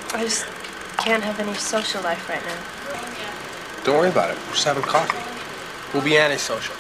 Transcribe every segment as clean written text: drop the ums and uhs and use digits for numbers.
I just can't have any social life right now. Don't worry about it. We're just having coffee. We'll be antisocial.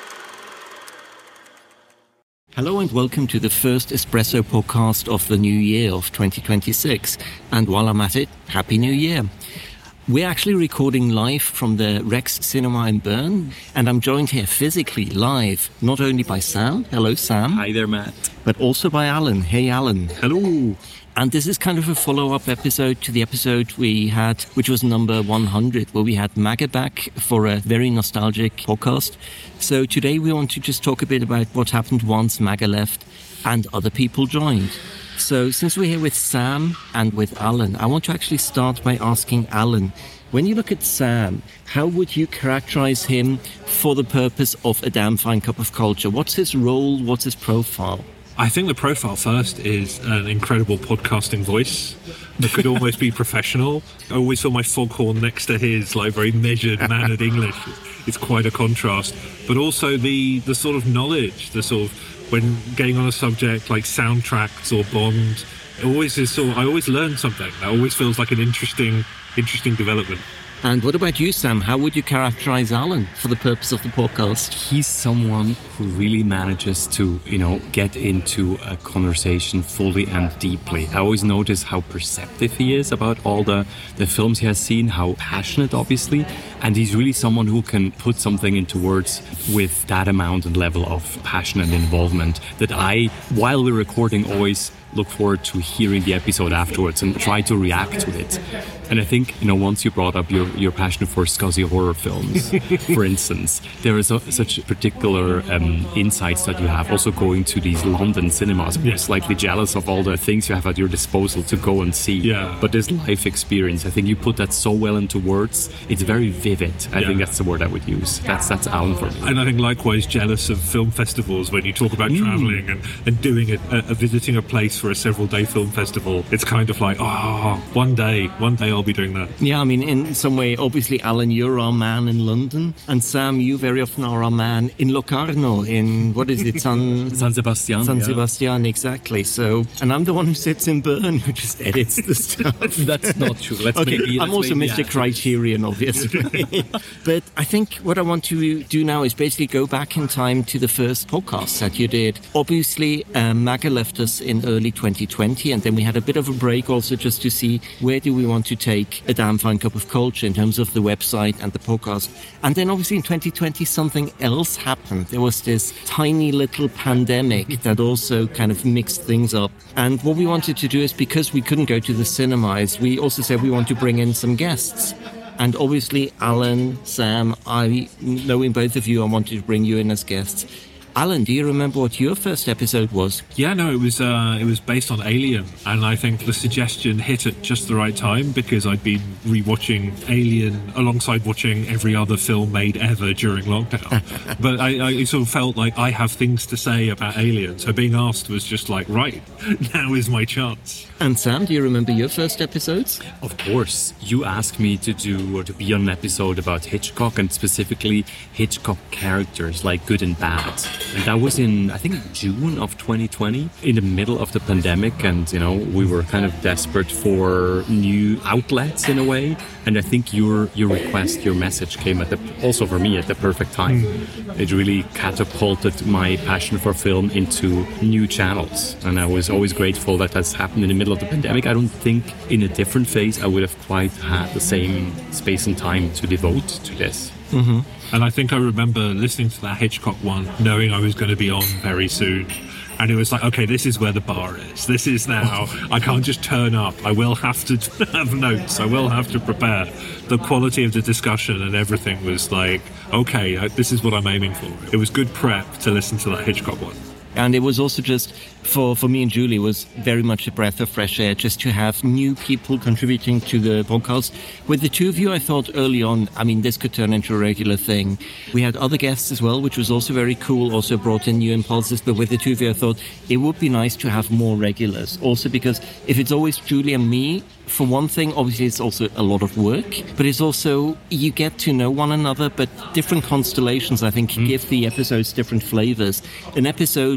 Hello and welcome to the first Espresso podcast of the new year of 2026. And while I'm at it, Happy New Year. We're actually recording live from the Rex Cinema in Bern, and I'm joined here physically live, not only by Sam. Hello, Sam. Hi there, Matt. But also by Alan. Hey, Alan. Hello. And this is kind of a follow-up episode to the episode we had, which was number 100, where we had Maggie back for a very nostalgic podcast. So today we want to just talk a bit about what happened once Maggie left and other people joined. So since we're here with Sam and with Alan, I want to actually start by asking Alan, when you look at Sam, how would you characterize him for the purpose of A Damn Fine Cup of Culture? What's his role? What's his profile? I think the profile first is an incredible podcasting voice that could almost be professional. I always saw my foghorn next to his, like very measured, mannered English. It's quite a contrast. But also the sort of knowledge, the sort of, when getting on a subject like soundtracks or Bond, it always is I always learn something. That always feels like an interesting development. And what about you, Sam? How would you characterize Alan for the purpose of the podcast? He's someone who really manages to, get into a conversation fully and deeply. I always notice how perceptive he is about all the films he has seen, how passionate, obviously. And he's really someone who can put something into words with that amount and level of passion and involvement that I, while we're recording, always look forward to hearing the episode afterwards and try to react to it. And I think, once you brought up your passion for scuzzy horror films, for instance, there is such particular insights that you have also going to these London cinemas. You're slightly jealous of all the things you have at your disposal to go and see. Yeah. But this life experience, I think you put that so well into words. It's very vivid. I think that's the word I would use. That's Alan for me. And I think likewise jealous of film festivals when you talk about travelling and doing visiting a place for a several-day film festival. It's kind of like, one day I'll be doing that. Yeah, I mean, in some way, obviously, Alan, you're our man in London, and Sam, you very often are our man in Locarno, in, what is it, San Sebastian. San Sebastian, exactly. So, and I'm the one who sits in Bern, who just edits the stuff. That's not true. I'm also Mr. Criterion, obviously. But I think what I want to do now is basically go back in time to the first podcast that you did. Obviously, Maggie left us in early 2020, and then we had a bit of a break also just to see where do we want to take A Damn Fine Cup of Culture in terms of the website and the podcast. And then obviously in 2020 something else happened. There was this tiny little pandemic that also kind of mixed things up. And what we wanted to do is, because we couldn't go to the cinemas, we also said we want to bring in some guests. And obviously Alan, Sam, knowing both of you, I wanted to bring you in as guests. Alan, do you remember what your first episode was? Yeah, no, it was based on Alien, and I think the suggestion hit at just the right time because I'd been rewatching Alien alongside watching every other film made ever during lockdown. But I sort of felt like I have things to say about Alien, so being asked was just like, right, now is my chance. And Sam, do you remember your first episodes? Of course. You asked me to do or to be on an episode about Hitchcock, and specifically Hitchcock characters like good and bad. And that was in, I think, June of 2020, in the middle of the pandemic. And, we were kind of desperate for new outlets in a way. And I think your request, your message came also for me at the perfect time. It really catapulted my passion for film into new channels. And I was always grateful that that's happened in the middle of the pandemic. I don't think in a different phase I would have quite had the same space and time to devote to this. Mm-hmm. And I think I remember listening to that Hitchcock one, knowing I was going to be on very soon. And it was like, okay, this is where the bar is. This is now. I can't just turn up. I will have to have notes. I will have to prepare. The quality of the discussion and everything was like, okay, this is what I'm aiming for. It was good prep to listen to that Hitchcock one. And it was also just, for me and Julie, was very much a breath of fresh air just to have new people contributing to the podcast. With the two of you, I thought early on, this could turn into a regular thing. We had other guests as well, which was also very cool, also brought in new impulses. But with the two of you, I thought it would be nice to have more regulars. Also because if it's always Julie and me, for one thing, obviously it's also a lot of work, but it's also, you get to know one another, but different constellations, I think, give the episodes different flavors. An episode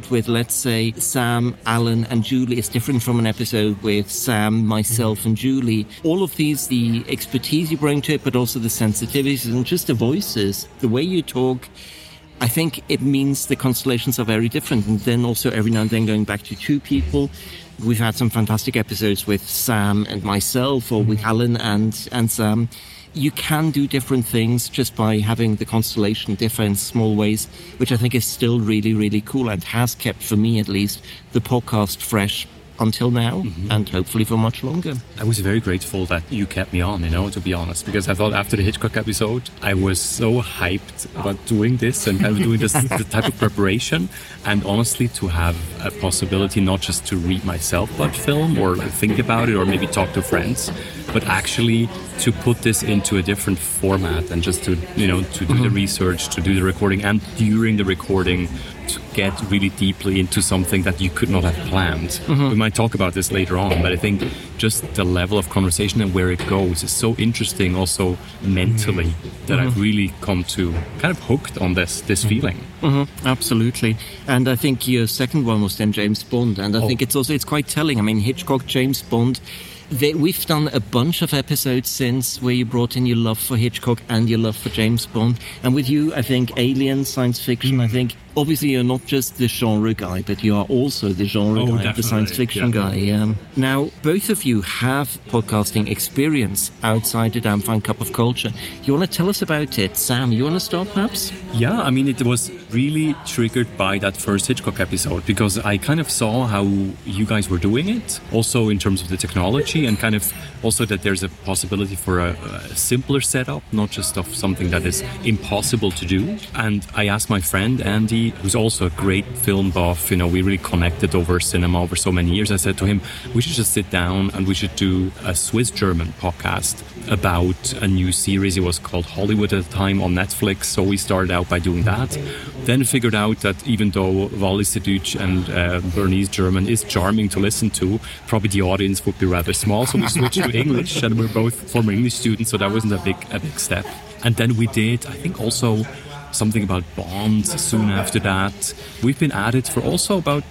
with, let's say, Sam, Alan, and Julie is different from an episode with Sam, myself, and Julie. All of these, the expertise you bring to it, but also the sensitivities and just the voices, the way you talk, I think it means the constellations are very different. And then also every now and then going back to two people. We've had some fantastic episodes with Sam and myself, or with Alan and Sam. You can do different things just by having the constellation differ in small ways, which I think is still really, really cool and has kept, for me at least, the podcast fresh until now, and hopefully for much longer. I was very grateful that you kept me on, to be honest, because I thought after the Hitchcock episode, I was so hyped about doing this and kind of doing this the type of preparation, and honestly to have a possibility not just to read myself about film or think about it or maybe talk to friends, but actually to put this into a different format and just to, to do the research, to do the recording, and during the recording to get really deeply into something that you could not have planned. We might talk about this later on, but I think just the level of conversation and where it goes is so interesting also mentally that I've really come to kind of hooked on this feeling. Absolutely. And I think your second one was then James Bond, and I think it's quite telling. I mean, Hitchcock, James Bond, we've done a bunch of episodes since where you brought in your love for Hitchcock and your love for James Bond. And with you, I think alien, science fiction, I think obviously you're not just the genre guy, but you are also the genre guy, the science fiction guy. Now, both of you have podcasting experience outside the Damn Fine Cup of Culture. You want to tell us about it? Sam, you want to start perhaps? Yeah, I mean, it was really triggered by that first Hitchcock episode because I kind of saw how you guys were doing it, also in terms of the technology and kind of also that there's a possibility for a simpler setup, not just of something that is impossible to do. And I asked my friend Andy, who's also a great film buff, we really connected over cinema over so many years. I said to him, we should just sit down and we should do a Swiss-German podcast about a new series. It was called Hollywood at the time on Netflix. So we started out by doing that. Then figured out that even though Wallis Deutsch and Bernese German is charming to listen to, probably the audience would be rather small. So we switched to English, and we're both former English students, so that wasn't a big step. And then we did, I think, also something about Bond soon after that. We've been at it for also about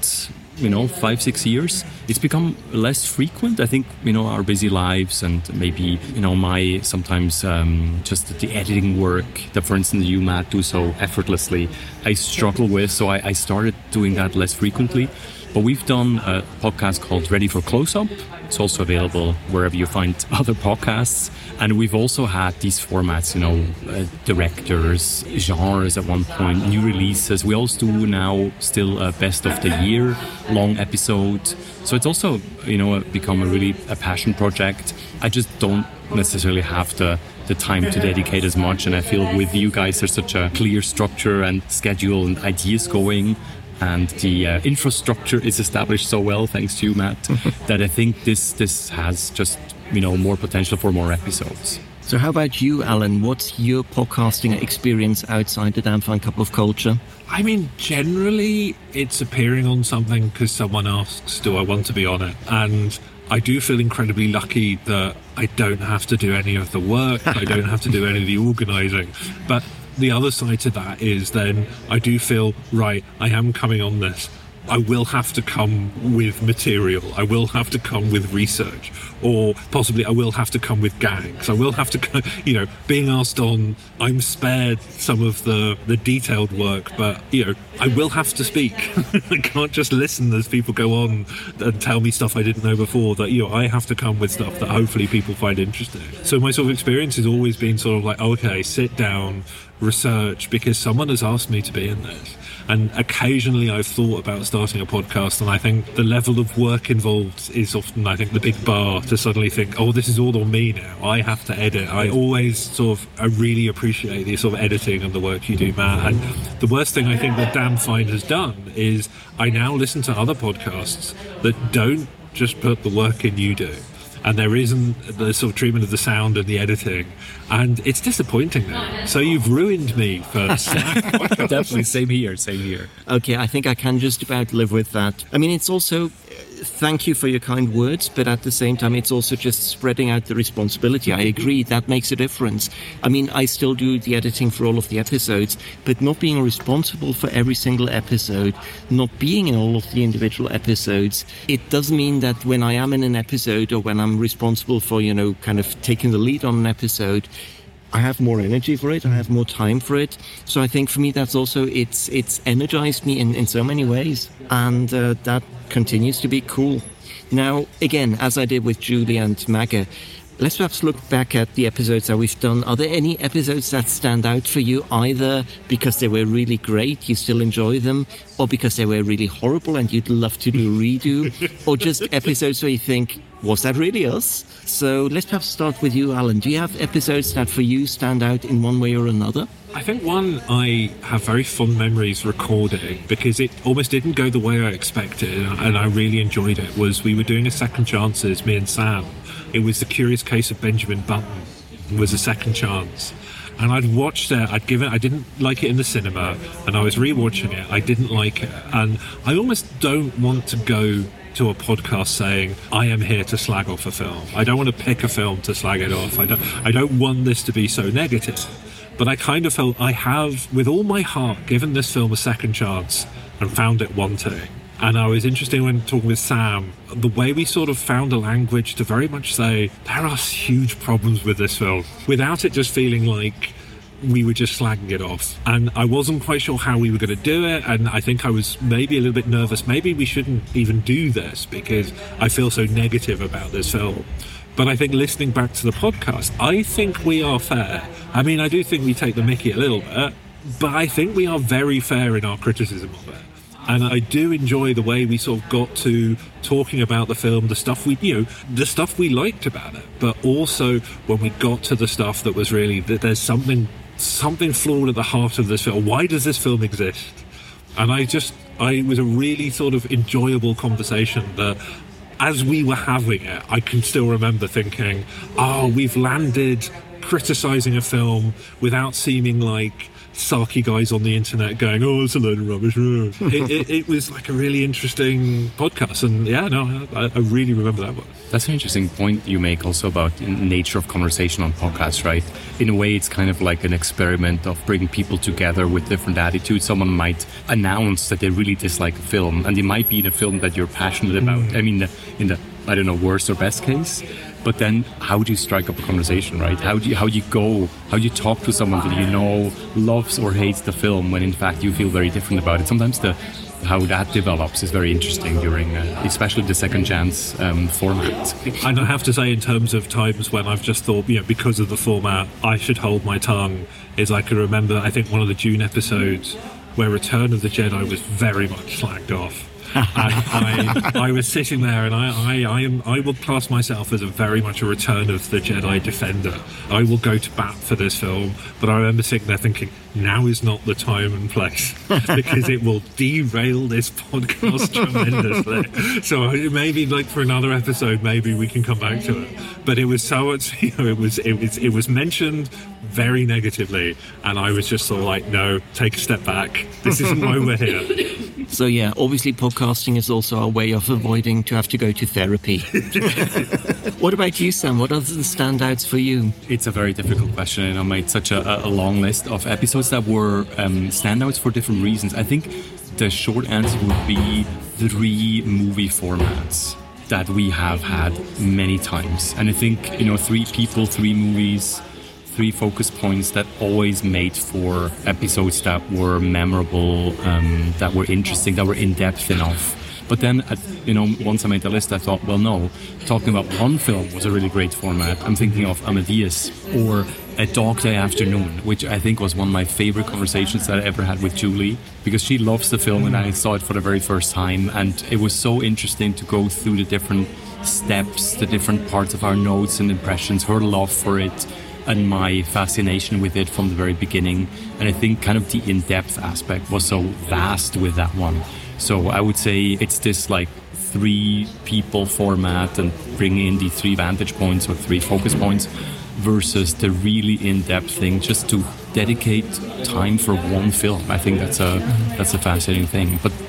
5-6 years. It's become less frequent. I think, our busy lives and maybe, my sometimes just the editing work that, for instance, you, Matt, do so effortlessly, I struggle with. So I started doing that less frequently. But we've done a podcast called Ready for Close-Up. It's also available wherever you find other podcasts. And we've also had these formats, directors, genres at one point, new releases. We also do now still a best of the year long episode. So it's also, become a passion project. I just don't necessarily have the time to dedicate as much. And I feel with you guys, there's such a clear structure and schedule and ideas going. And the infrastructure is established so well, thanks to you, Matt, that I think this has just, more potential for more episodes. So how about you, Alan? What's your podcasting experience outside the Damn Fine Cup of Culture? I mean, generally, it's appearing on something because someone asks, do I want to be on it? And I do feel incredibly lucky that I don't have to do any of the work. I don't have to do any of the organising. But the other side to that is then I do feel, right, I am coming on this. I will have to come with material. I will have to come with research, or possibly I will have to come with gags. I will have to, being asked on, I'm spared some of the detailed work, but, I will have to speak. I can't just listen as people go on and tell me stuff I didn't know before, that, I have to come with stuff that hopefully people find interesting. So my sort of experience has always been sort of like, okay, sit down, research, because someone has asked me to be in this. And occasionally I've thought about starting a podcast, and I think the level of work involved is often, I think, the big bar to suddenly think, oh, this is all on me now. I have to edit. I always I really appreciate the sort of editing and the work you do, Matt. And the worst thing I think that Damn Fine has done is I now listen to other podcasts that don't just put the work in you do. And there isn't the sort of treatment of the sound and the editing. And it's disappointing now. So you've ruined me for Definitely, same here. Okay, I think I can just about live with that. I mean, it's also thank you for your kind words, but at the same time, it's also just spreading out the responsibility. I agree, that makes a difference. I mean, I still do the editing for all of the episodes, but not being responsible for every single episode, not being in all of the individual episodes, it does mean that when I am in an episode or when I'm responsible for, kind of taking the lead on an episode, I have more energy for it, I have more time for it. So I think for me that's also, it's energized me in so many ways. And that continues to be cool. Now, again, as I did with Julie and Maggie, let's perhaps look back at the episodes that we've done. Are there any episodes that stand out for you, either because they were really great, you still enjoy them, or because they were really horrible and you'd love to do a redo, or just episodes where you think, was that really us? So let's perhaps start with you, Alan. Do you have episodes that for you stand out in one way or another? I think one I have very fond memories recording, because it almost didn't go the way I expected, and I really enjoyed it, was we were doing a Second Chances, me and Sam. It was The Curious Case of Benjamin Button. It was a second chance. And I'd watched it, I didn't like it in the cinema, and I was rewatching it, I didn't like it. And I almost don't want to go to a podcast saying, I am here to slag off a film. I don't want to pick a film to slag it off. I don't want this to be so negative. But I kind of felt I have, with all my heart, given this film a second chance and found it wanting. And I was interested when talking with Sam, the way we sort of found a language to very much say, there are huge problems with this film, without it just feeling like we were just slagging it off. And I wasn't quite sure how we were going to do it, and I think I was maybe a little bit nervous. Maybe we shouldn't even do this because I feel so negative about this film. But I think listening back to the podcast, I think we are fair. I mean, I do think we take the mickey a little bit, but I think we are very fair in our criticism of it. And I do enjoy the way we sort of got to talking about the film, the stuff we liked about it, but also when we got to the stuff that was really, that there's something flawed at the heart of this film. Why does this film exist? And it was a really sort of enjoyable conversation that, as we were having it, I can still remember thinking, we've landed criticising a film without seeming like sarky guys on the internet going, it's a load of rubbish. It was like a really interesting podcast, and I really remember that one. That's an interesting point you make also about the nature of conversation on podcasts, right? In a way, it's kind of like an experiment of bringing people together with different attitudes. Someone might announce that they really dislike a film, and it might be in a film that you're passionate about. I mean, in the I don't know, worst or best case. But then how do you strike up a conversation, right? How do you talk to someone that you know loves or hates the film when in fact you feel very different about it? Sometimes how that develops is very interesting during, especially the second chance format. And I have to say, in terms of times when I've just thought, because of the format, I should hold my tongue, is I can remember, I think one of the June episodes where Return of the Jedi was very much slagged off. And I was sitting there, and I will class myself as very much a Return of the Jedi defender. I will go to bat for this film, but I remember sitting there thinking, now is not the time and place, because it will derail this podcast tremendously. So maybe, like, for another episode, maybe we can come back to it. But it was so much, it was mentioned very negatively, and I was just sort of like, no, take a step back. This isn't why we're here. So yeah, obviously podcasting is also a way of avoiding to have to go to therapy. What about you, Sam? What are the standouts for you? It's a very difficult question, and I made such a long list of episodes that were standouts for different reasons. I think the short answer would be 3 movie formats that we have had many times. And I think, 3 people, 3 movies, 3 focus points that always made for episodes that were memorable, that were interesting, that were in-depth enough. But then, once I made the list, I thought, well, no, talking about one film was a really great format. I'm thinking of Amadeus or A Dog Day Afternoon, which I think was one of my favorite conversations that I ever had with Julie, because she loves the film and I saw it for the very first time. And it was so interesting to go through the different steps, the different parts of our notes and impressions, her love for it, and my fascination with it from the very beginning. And I think kind of the in-depth aspect was so vast with that one. So I would say it's this like 3 people format and bringing in the 3 vantage points or 3 focus points versus the really in-depth thing, just to dedicate time for one film. I think that's a fascinating thing. But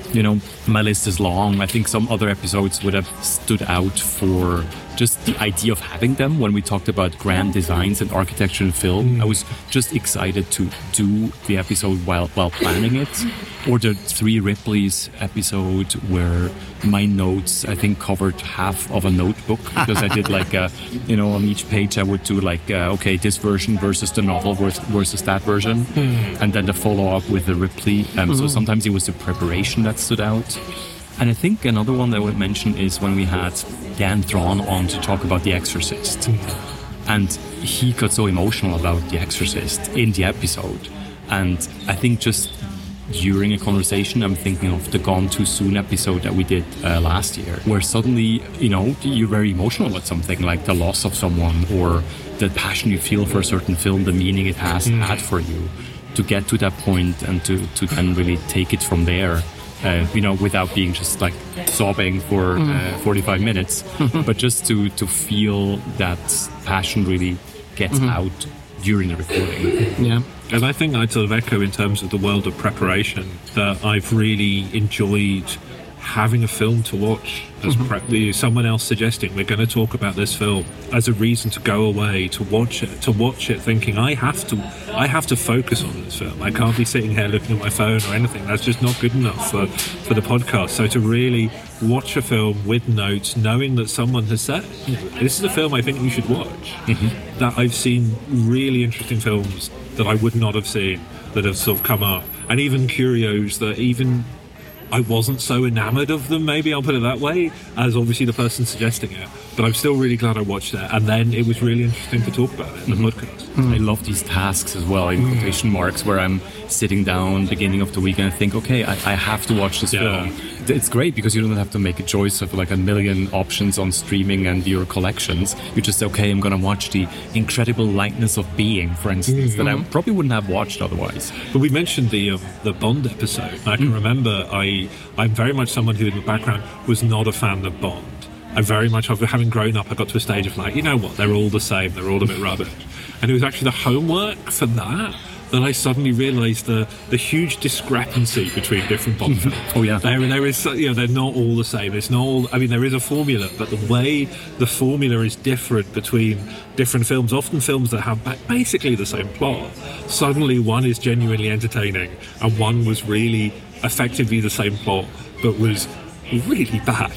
my list is long. I think some other episodes would have stood out for just the idea of having them. When we talked about grand designs and architecture in film, I was just excited to do the episode while planning it. Or the 3 Ripley's episode where my notes, I think, covered half of a notebook, because I did like, on each page I would do like, okay, this version versus the novel versus that version. And then the follow-up with the Ripley. So sometimes it was the preparation that stood out. And I think another one that I would mention is when we had Dan Thrawn on to talk about The Exorcist. And he got so emotional about The Exorcist in the episode. And I think just during a conversation, I'm thinking of the Gone Too Soon episode that we did last year, where suddenly, you're very emotional about something, like the loss of someone or the passion you feel for a certain film, the meaning it has had for you. To get to that point and to then really take it from there. Without being just like sobbing for 45 minutes, but just to feel that passion really gets out during the recording. Yeah. And I think I'd sort of echo in terms of the world of preparation that I've really enjoyed having a film to watch as someone else suggesting we're going to talk about this film as a reason to go away to watch it thinking I have to focus on this film. I can't be sitting here looking at my phone or anything. That's just not good enough for the podcast. So to really watch a film with notes, knowing that someone has said, this is a film I think you should watch. That I've seen really interesting films that I would not have seen that have sort of come up, and even curios that even I wasn't so enamoured of them, maybe I'll put it that way, as obviously the person suggesting it. But I'm still really glad I watched it. And then it was really interesting to talk about it in the podcast. I love these tasks as well, in quotation marks, where I'm sitting down beginning of the week and I think, okay, I have to watch this film. It's great because you don't have to make a choice of like a million options on streaming and your collections. You just say, okay, I'm going to watch The Incredible Lightness of Being, for instance, that I probably wouldn't have watched otherwise. But we mentioned the Bond episode. I can remember I'm very much someone who in the background was not a fan of Bond. I very much, having grown up, I got to a stage of like, you know what, they're all the same, they're all a bit rubbish. And it was actually the homework for that I suddenly realised the huge discrepancy between different Bond films. Oh yeah, there is, they're not all the same. It's not all. I mean, there is a formula, but the way the formula is different between different films, often films that have basically the same plot. Suddenly, one is genuinely entertaining, and one was really effectively the same plot, but was really bad.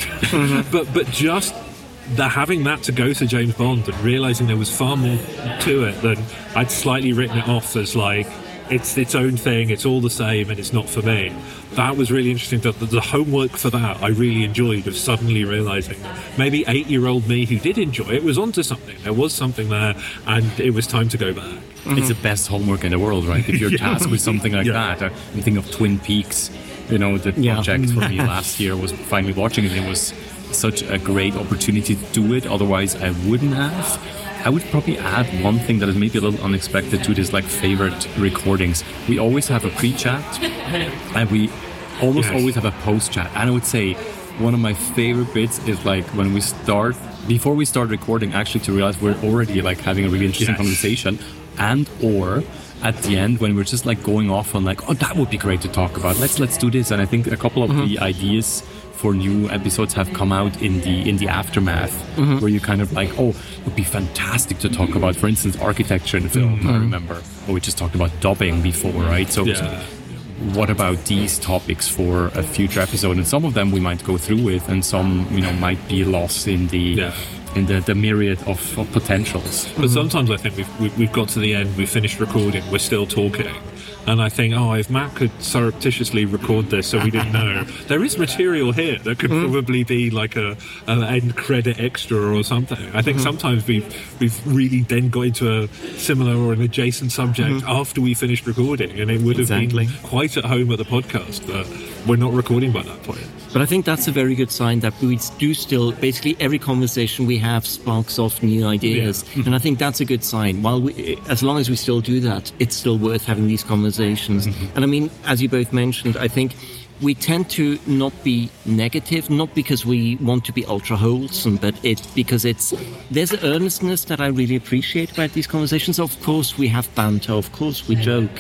But just having that to go to James Bond and realising there was far more to it than I'd slightly written it off as like it's its own thing, it's all the same and it's not for me. That was really interesting. The homework for that I really enjoyed, of suddenly realising maybe 8-year-old me who did enjoy it was onto something. There was something there and it was time to go back. It's the best homework in the world, right? If you're tasked with something like that. I'm thinking of Twin Peaks, the project for me last year was finally watching it. It was such a great opportunity to do it, otherwise I wouldn't have. I would probably add one thing that is maybe a little unexpected to this, like favorite recordings. We always have a pre-chat and we almost always have a post-chat. And I would say one of my favorite bits is like when we start, before we start recording, actually to realize we're already like having a really interesting conversation, and or at the end when we're just like going off on like, oh, that would be great to talk about. Let's do this. And I think a couple of the ideas for new episodes have come out in the aftermath, where you kind of like, oh, it would be fantastic to talk about, for instance, architecture in film. I remember, we just talked about dubbing before, right? So what about these topics for a future episode? And some of them we might go through with, and some might be lost in the myriad of potentials. But sometimes I think we've got to the end, we've finished recording, we're still talking. And I think, if Matt could surreptitiously record this so we didn't know, there is material here that could probably be like an end credit extra or something. I think sometimes we've really then got into a similar or an adjacent subject after we finished recording, and it would have been quite at home at the podcast, but we're not recording by that point. But I think that's a very good sign that we do still, basically every conversation we have sparks off new ideas. Yeah. And I think that's a good sign. As long as we still do that, it's still worth having these conversations. And I mean, as you both mentioned, I think we tend to not be negative, not because we want to be ultra wholesome, but because there's an earnestness that I really appreciate about these conversations. Of course, we have banter. Of course, we joke.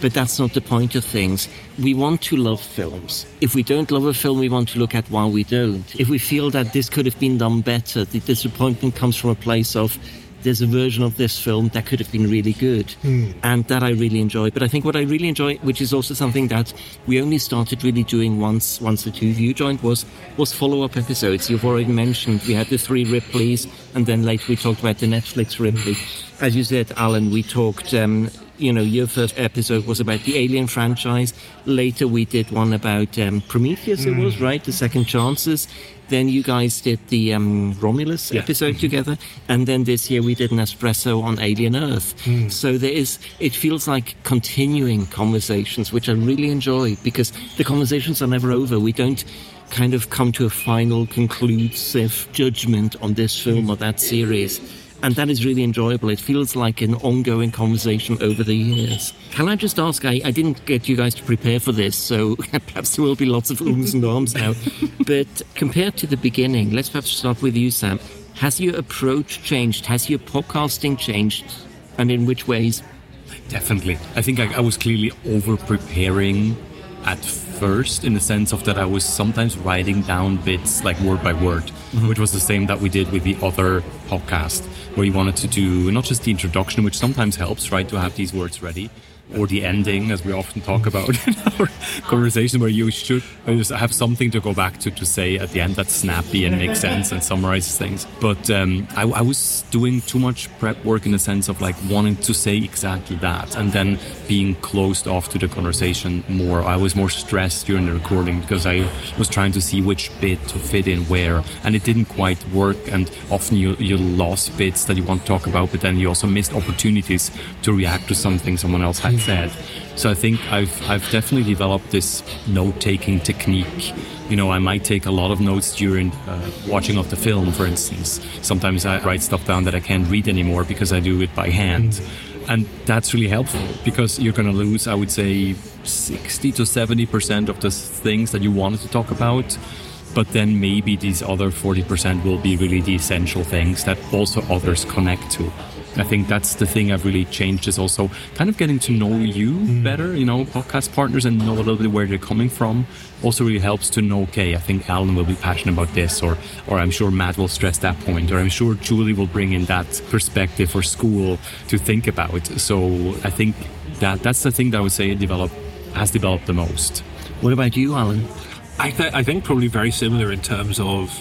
but that's not the point of things. We want to love films. If we don't love a film, we want to look at why we don't. If we feel that this could have been done better, the disappointment comes from a place of there's a version of this film that could have been really good. And that I really enjoy. But I think what I really enjoy, which is also something that we only started really doing once the two of you joined, was follow-up episodes. You've already mentioned we had the 3 Ripleys, and then later we talked about the Netflix Ripley. As you said, Alan, we talked, your first episode was about the Alien franchise. Later we did one about Prometheus, it was, right? The Second Chances. Then you guys did the Romulus episode together. And then this year we did an espresso on Alien Earth. So it feels like continuing conversations, which I really enjoy, because the conversations are never over. We don't kind of come to a final conclusive judgment on this film or that series. And that is really enjoyable. It feels like an ongoing conversation over the years. Can I just ask, I didn't get you guys to prepare for this, so perhaps there will be lots of ums and ahs now. But compared to the beginning, let's perhaps start with you, Sam. Has your approach changed? Has your podcasting changed? And in which ways? Definitely. I think I was clearly over-preparing at first, in the sense of that I was sometimes writing down bits like word by word, which was the same that we did with the other podcast, where you wanted to do not just the introduction, which sometimes helps, right, to have these words ready, or the ending, as we often talk about in our conversation, where you should have something to go back to say at the end that's snappy and makes sense and summarizes things. But I was doing too much prep work in the sense of like wanting to say exactly that, and then being closed off to the conversation more. I was more stressed during the recording because I was trying to see which bit to fit in where, and it didn't quite work. And often you lost bits that you want to talk about, but then you also missed opportunities to react to something someone else had said. So I think I've definitely developed this note-taking technique. I might take a lot of notes during watching of the film, for instance. Sometimes I write stuff down that I can't read anymore because I do it by hand. And that's really helpful, because you're going to lose, I would say, 60 to 70% of the things that you wanted to talk about. But then maybe these other 40% will be really the essential things that also others connect to. I think that's the thing I've really changed, is also kind of getting to know you better, podcast partners, and know a little bit where they're coming from. Also really helps to know, okay, I think Alan will be passionate about this, or I'm sure Matt will stress that point, or I'm sure Julie will bring in that perspective for school to think about. So I think that's the thing that I would say has developed the most. What about you, Alan? I think probably very similar in terms of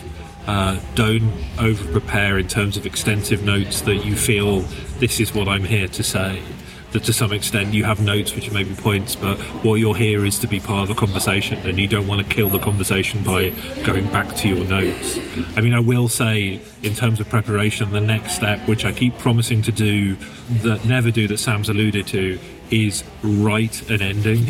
don't over-prepare in terms of extensive notes that you feel this is what I'm here to say. That to some extent you have notes which are maybe points, but what you're here is to be part of the conversation, and you don't want to kill the conversation by going back to your notes. I mean, I will say, in terms of preparation, the next step, which I keep promising to do, that Sam's alluded to, is write an ending.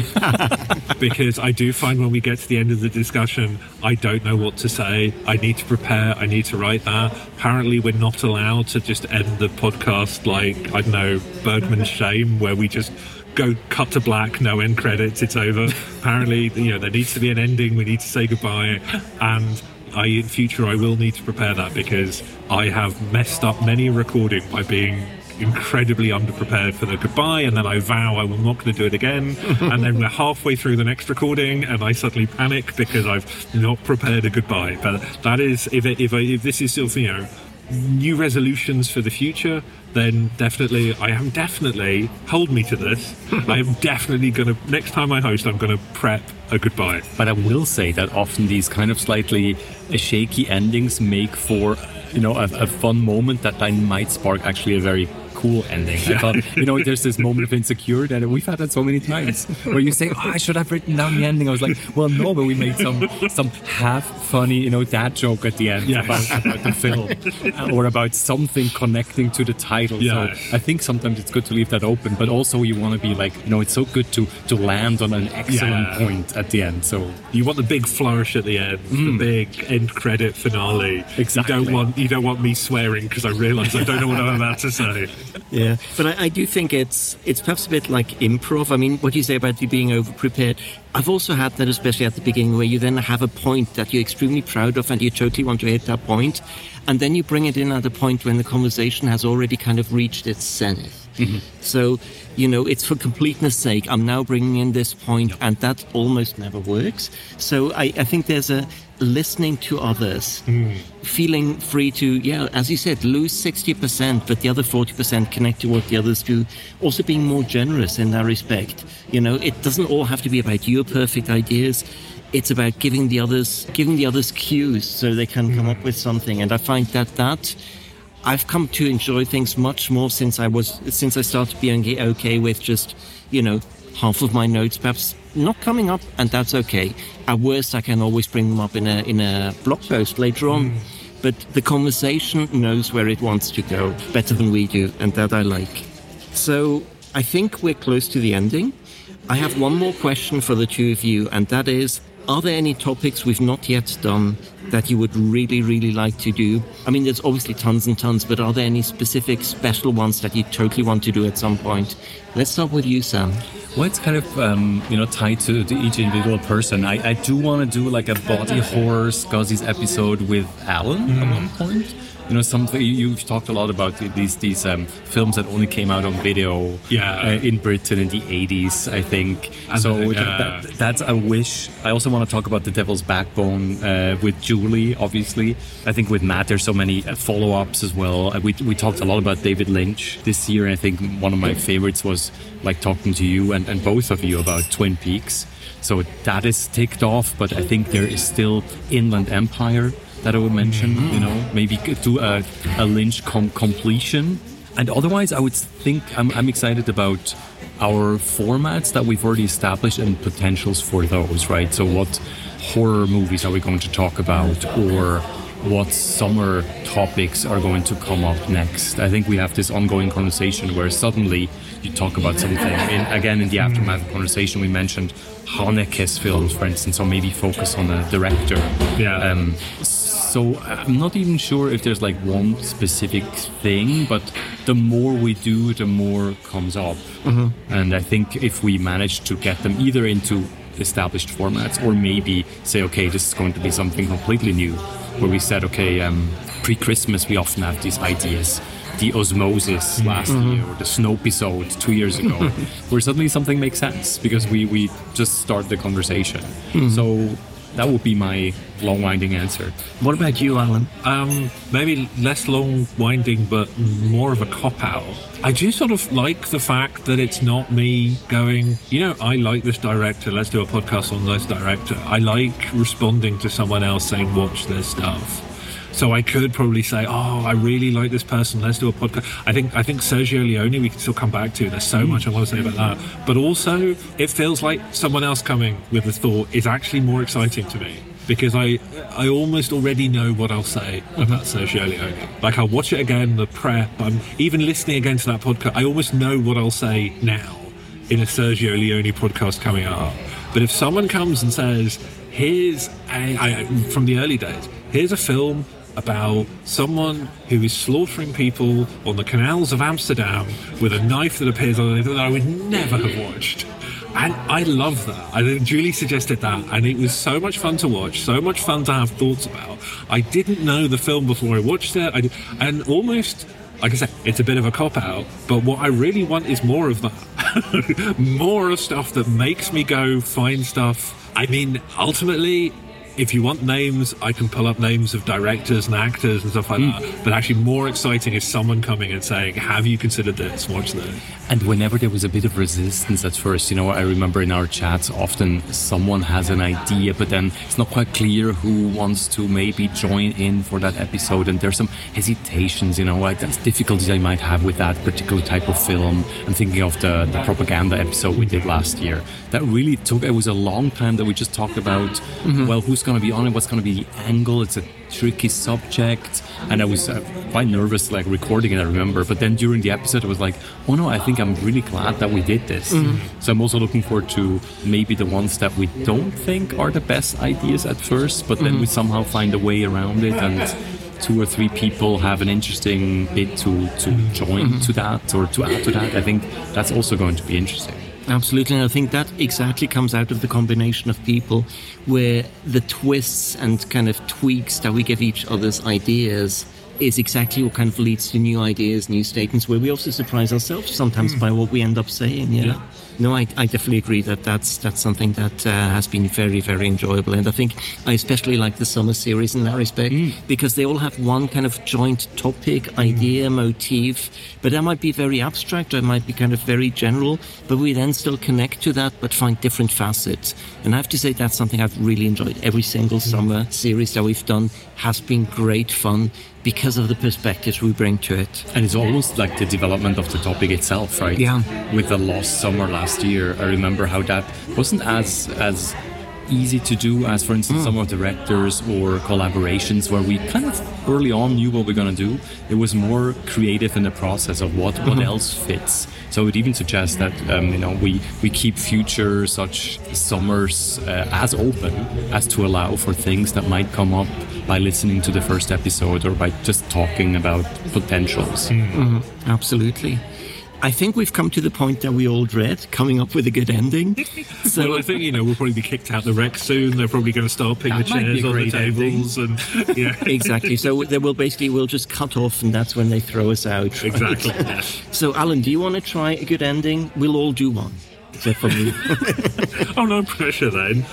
Because I do find when we get to the end of the discussion, I don't know what to say. I need to prepare. I need to write that. Apparently, we're not allowed to just end the podcast like, I don't know, Bergman's Shame, where we just go cut to black, no end credits, it's over. Apparently, there needs to be an ending. We need to say goodbye. And in future, I will need to prepare that, because I have messed up many a recording by being incredibly underprepared for the goodbye, and then I vow I'm not going to do it again, and then we're halfway through the next recording and I suddenly panic because I've not prepared a goodbye. But that is, if this is sort of, new resolutions for the future, then I am definitely, hold me to this, I am definitely going to, next time I host, I'm going to prep a goodbye. But I will say that often these kind of slightly shaky endings make for, a fun moment that might spark actually a very cool ending. I thought, there's this moment of insecurity, and we've had that so many times, where you say, I should have written down the ending. I was like, well, no, but we made some half funny, dad joke at the end about the film, or about something connecting to the title. Yeah. So I think sometimes it's good to leave that open, but also you want to be like, it's so good to land on an excellent point at the end. So you want the big flourish at the end, the big end credit finale. Exactly. You don't want me swearing because I realise I don't know what I'm about to say. Yeah, but I do think it's perhaps a bit like improv. I mean, what you say about you being over-prepared, I've also had that, especially at the beginning, where you then have a point that you're extremely proud of and you totally want to hit that point, and then you bring it in at a point when the conversation has already kind of reached its zenith. So, it's for completeness sake. I'm now bringing in this point, and that almost never works. So I think there's a listening to others, feeling free to, as you said, lose 60%, but the other 40% connect to what the others do. Also being more generous in that respect. It doesn't all have to be about your perfect ideas. It's about giving the others cues so they can come up with something. And I find that I've come to enjoy things much more since I started being okay with just, half of my notes perhaps not coming up, and that's okay. At worst, I can always bring them up in a blog post later on. But the conversation knows where it wants to go better than we do, and that I like. So I think we're close to the ending. I have one more question for the two of you, and that is, are there any topics we've not yet done that you would really, really like to do? I mean, there's obviously tons and tons, but are there any specific special ones that you totally want to do at some point? Let's start with you, Sam. Well, it's kind of, tied to each individual person. I do want to do like a body horror Scuzzies episode with Alan at one point. Something you've talked a lot about these films that only came out on video in Britain in the 80s, I think. That's a wish. I also want to talk about The Devil's Backbone with Julie, obviously. I think with Matt, there's so many follow-ups as well. We talked a lot about David Lynch this year, and I think one of my favorites was like talking to you and both of you about Twin Peaks. So that is ticked off, but I think there is still Inland Empire that I would mention, maybe do a Lynch completion. And otherwise, I would think I'm excited about our formats that we've already established and potentials for those, right? So what horror movies are we going to talk about, or what summer topics are going to come up next? I think we have this ongoing conversation where suddenly you talk about something. In the aftermath conversation, we mentioned Haneke's films, for instance, or maybe focus on a director. So I'm not even sure if there's like one specific thing, but the more we do, the more comes up. And I think if we manage to get them either into established formats, or maybe say, okay, this is going to be something completely new, where we said, okay, pre-Christmas we often have these ideas. The Osmosis last year, or the Snowpisode 2 years ago, where suddenly something makes sense because we just start the conversation. So that would be my long-winding answer. What about you, Alan? Maybe less long-winding, but more of a cop-out. I do sort of like the fact that it's not me going, I like this director, let's do a podcast on this director. I like responding to someone else saying, watch their stuff. So I could probably say, I really like this person, let's do a podcast. I think Sergio Leone we can still come back to. There's so much I want to say about that. But also, it feels like someone else coming with a thought is actually more exciting to me. Because I almost already know what I'll say about Sergio Leone. Like, I'll watch it again, the prep, I'm even listening again to that podcast. I almost know what I'll say now in a Sergio Leone podcast coming up. But if someone comes and says, from the early days, here's a film about someone who is slaughtering people on the canals of Amsterdam with a knife that appears on it that I would never have watched. And I love that. Julie suggested that, and it was so much fun to watch, so much fun to have thoughts about. I didn't know the film before I watched it, and almost, like I said, it's a bit of a cop-out, but what I really want is more of that. More of stuff that makes me go find stuff. I mean, ultimately, if you want names, I can pull up names of directors and actors and stuff like that. But actually more exciting is someone coming and saying, have you considered this? Watch this. And whenever there was a bit of resistance at first, I remember in our chats, often someone has an idea, but then it's not quite clear who wants to maybe join in for that episode. And there's some hesitations, like that's difficulties I might have with that particular type of film. I'm thinking of the propaganda episode we did last year. That really it was a long time that we just talked about, who's going to be on it, what's going to be the angle. It's a tricky subject, and I was quite nervous recording it, I remember, but then during the episode I was like, oh no, I think I'm really glad that we did this. So I'm also looking forward to maybe the ones that we don't think are the best ideas at first, but then we somehow find a way around it, and 2 or 3 people have an interesting bit to join to that, or to add to that. I think that's also going to be interesting. Absolutely, and I think that exactly comes out of the combination of people, where the twists and kind of tweaks that we give each other's ideas is exactly what kind of leads to new ideas, new statements, where we also surprise ourselves sometimes by what we end up saying. Yeah. No, I definitely agree that that's something that has been very, very enjoyable. And I think I especially like the summer series in that respect because they all have one kind of joint topic, idea, motif, but that might be very abstract or it might be kind of very general, but we then still connect to that but find different facets. And I have to say that's something I've really enjoyed. Every single summer series that we've done has been great fun because of the perspectives we bring to it. And it's almost like the development of the topic itself, right? Yeah. With the Lost Summer last year, I remember how that wasn't as easy to do as, for instance, some of the directors or collaborations where we kind of early on knew what we're going to do. It was more creative in the process of what else fits. So it even suggests that we keep future such summers as open as to allow for things that might come up by listening to the first episode or by just talking about potentials. Absolutely. I think we've come to the point that we all dread, coming up with a good ending. So well, I think, we'll probably be kicked out the rec soon. They're probably going to start putting the chairs on the tables. And, Exactly. So we'll just cut off and that's when they throw us out. Right? Exactly. Yeah. So, Alan, do you want to try a good ending? We'll all do one. Except for me. Oh, no pressure then.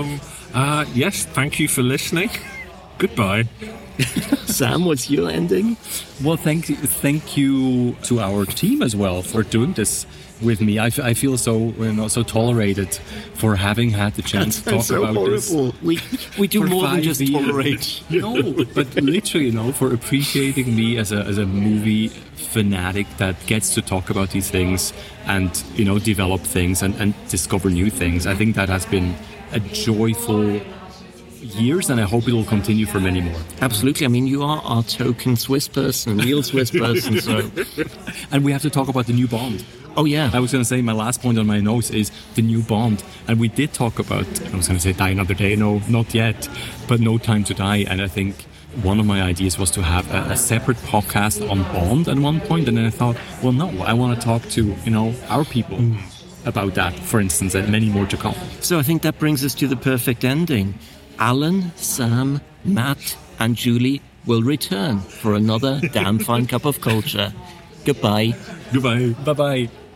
Yes, thank you for listening. Goodbye. Sam, what's your ending? Well, thank you to our team as well for doing this with me. I feel so so tolerated for having had the chance to talk so about horrible. this. We do for more than 5 just years. tolerate. No, but literally, for appreciating me as a movie fanatic that gets to talk about these things and develop things and discover new things. I think that has been a joyful years, and I hope it will continue for many more. Absolutely. I mean, you are our token Swiss person, real Swiss person. So, and we have to talk about the new Bond. Oh yeah. I was going to say my last point on my notes is the new Bond, and we did talk about. I was going to say Die Another Day. No, not yet, but No Time to Die. And I think one of my ideas was to have a separate podcast on Bond at one point, and then I thought, well, no, I want to talk to our people about that, for instance, and many more to come. So I think that brings us to the perfect ending. Alan, Sam, Matt, and Julie will return for another damn fine cup of culture. Goodbye. Goodbye. Bye-bye.